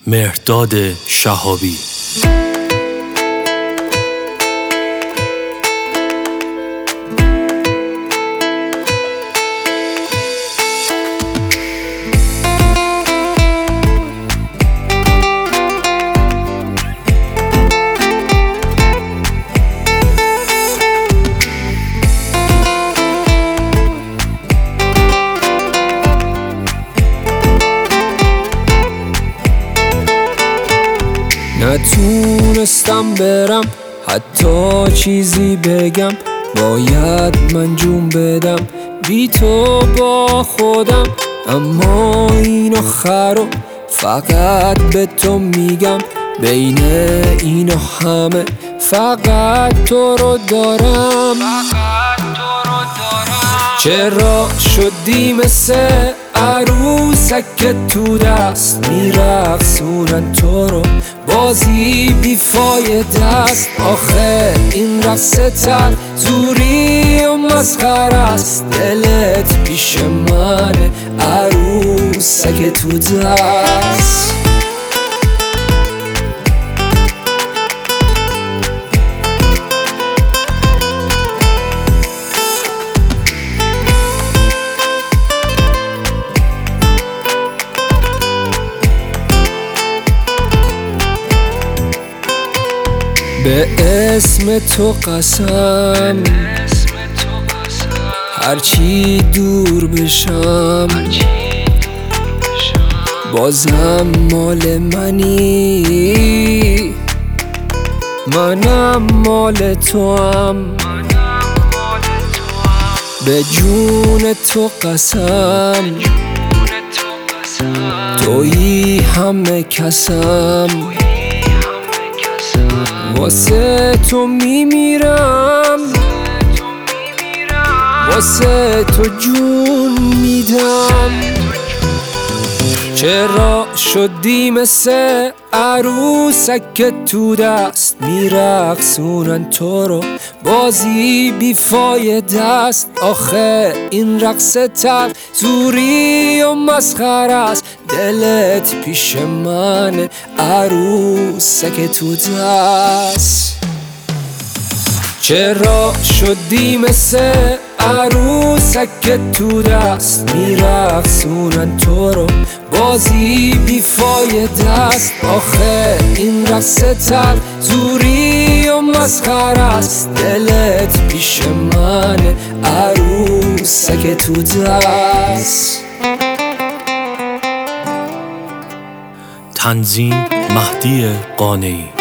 مهرداد شهابی. نتونستم برم حتی چیزی بگم، باید من جون بدم بی تو با خودم. اما این آخرو فقط به تو میگم، بین اینا همه فقط تو رو دارم. چرا شدی مثل عروسک تو دست میرقصونن تو رو، بازی بیفایده است. آخه این رقص تر زوری و مسخره است، دلت پیش منه عروسک تو دست. به اسم تو قسم هرچی دور بشم بازم مال منی، منم مال تو هم. به جون تو قسم تویی همه کسم، واسه تو میمیرم، واسه تو جون میدم. چرا شدی مثل عروسک تو دست میرقصونن تو رو، بازی بیفایده است. آخه این رقص تر زوری و مسخره است، دلت پیش من عروسک تو دست. چرا شدی مثل عروسک تو دست میرقصونن تو رو، بازی بیفایده است. آخه این رقص تر زوری و مسخره است، دلت پیش من عروسک تو دست. تنظیم مهدی قانعی.